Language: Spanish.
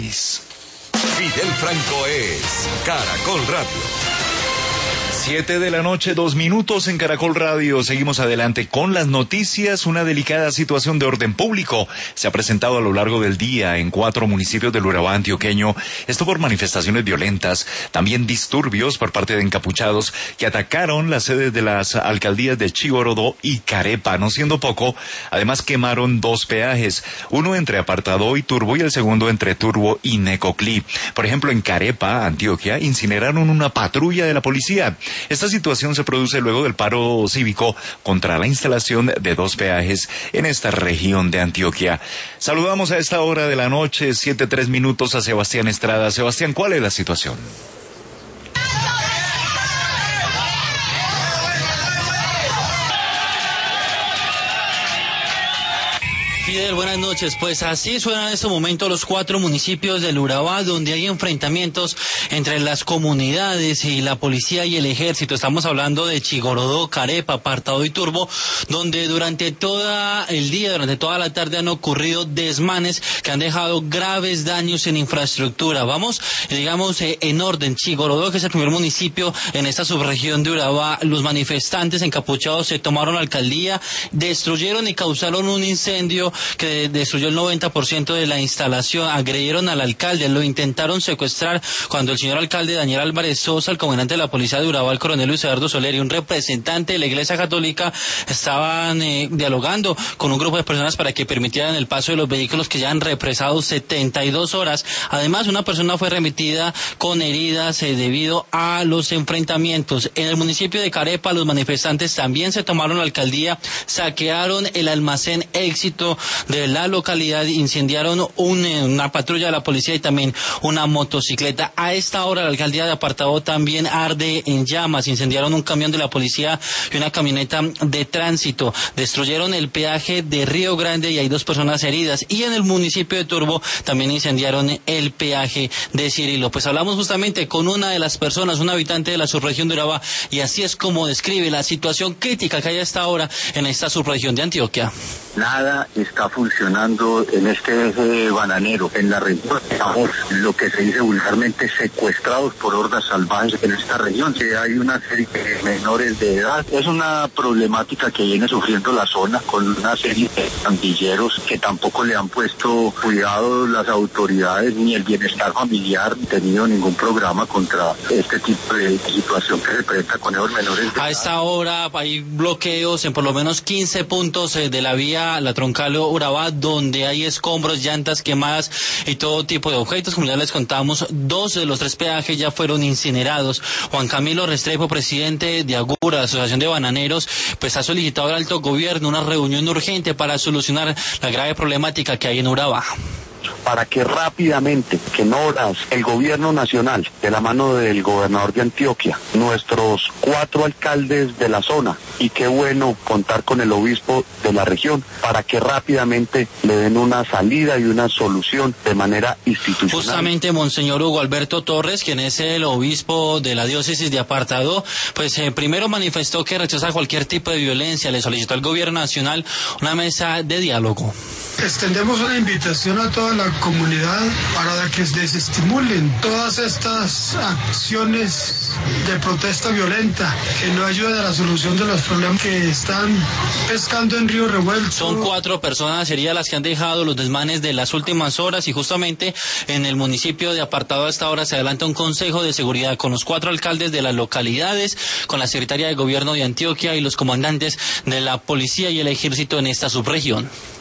país. Fidel Franco es Caracol Radio. 7:02 en Caracol Radio. Seguimos adelante con las noticias. Una delicada situación de orden público se ha presentado a lo largo del día en 4 municipios del Urabá antioqueño. Esto por manifestaciones violentas, también disturbios por parte de encapuchados que atacaron las sedes de las alcaldías de Chigorodó y Carepa. No siendo poco, además quemaron 2 peajes, uno entre Apartadó y Turbo y el segundo entre Turbo y Necoclí. Por ejemplo, en Carepa, Antioquia, incineraron una patrulla de la policía. Esta situación se produce luego del paro cívico contra la instalación de 2 peajes en esta región de Antioquia. Saludamos a esta hora de la noche, 7:03 a Sebastián Estrada. Sebastián, ¿cuál es la situación? Fidel, buenas noches. Pues así suenan en este momento los 4 municipios del Urabá, donde hay enfrentamientos entre las comunidades y la policía y el ejército. Estamos hablando de Chigorodó, Carepa, Apartadó y Turbo, donde durante todo el día, durante toda la tarde han ocurrido desmanes que han dejado graves daños en infraestructura. Vamos, digamos, en orden. Chigorodó, que es el primer municipio en esta subregión de Urabá, los manifestantes encapuchados se tomaron la alcaldía, destruyeron y causaron un incendio que destruyó el 90% de la instalación, agredieron al alcalde, lo intentaron secuestrar cuando el señor alcalde Daniel Álvarez Sosa, el comandante de la policía de Urabá, el coronel Luis Eduardo Soler y un representante de la Iglesia Católica estaban dialogando con un grupo de personas para que permitieran el paso de los vehículos que ya han represado 72 horas. Además, una persona fue remitida con heridas debido a los enfrentamientos. En el municipio de Carepa, los manifestantes también se tomaron la alcaldía, saquearon el almacén Éxito de la localidad, incendiaron una patrulla de la policía y también una motocicleta. A esta hora la alcaldía de Apartadó también arde en llamas, incendiaron un camión de la policía y una camioneta de tránsito, destruyeron el peaje de Río Grande y hay 2 personas heridas, y en el municipio de Turbo también incendiaron el peaje de Cirilo. Pues hablamos justamente con una de las personas, un habitante de la subregión de Urabá, y así es como describe la situación crítica que hay a esta hora en esta subregión de Antioquia. Nada está funcionando en este eje bananero. En la región estamos, lo que se dice vulgarmente, secuestrados por hordas salvajes en esta región. Que hay una serie de menores de edad. Es una problemática que viene sufriendo la zona con una serie de pandilleros que tampoco le han puesto cuidado las autoridades ni el bienestar familiar, ni tenido ningún programa contra este tipo de situación que se presenta con esos menores de edad. A esta hora hay bloqueos en por lo menos 15 puntos de la vía, la troncal Urabá, donde hay escombros, llantas quemadas y todo tipo de objetos. Como ya les contamos, 2 de los 3 peajes ya fueron incinerados. Juan Camilo Restrepo, presidente de Agura, Asociación de Bananeros, pues ha solicitado al alto gobierno una reunión urgente para solucionar la grave problemática que hay en Urabá. Para que rápidamente, que en horas, el gobierno nacional, de la mano del gobernador de Antioquia, nuestros 4 alcaldes de la zona, y qué bueno contar con el obispo de la región, para que rápidamente le den una salida y una solución de manera institucional. Justamente Monseñor Hugo Alberto Torres, quien es el obispo de la diócesis de Apartadó, pues primero manifestó que rechaza cualquier tipo de violencia, le solicitó al gobierno nacional una mesa de diálogo. Extendemos una invitación a toda la comunidad para que desestimulen todas estas acciones de protesta violenta que no ayudan a la solución de los problemas que están pescando en Río Revuelto. Son 4 personas serían las que han dejado los desmanes de las últimas horas, y justamente en el municipio de Apartadó a esta hora se adelanta un consejo de seguridad con los 4 alcaldes de las localidades, con la secretaria de gobierno de Antioquia y los comandantes de la policía y el ejército en esta subregión.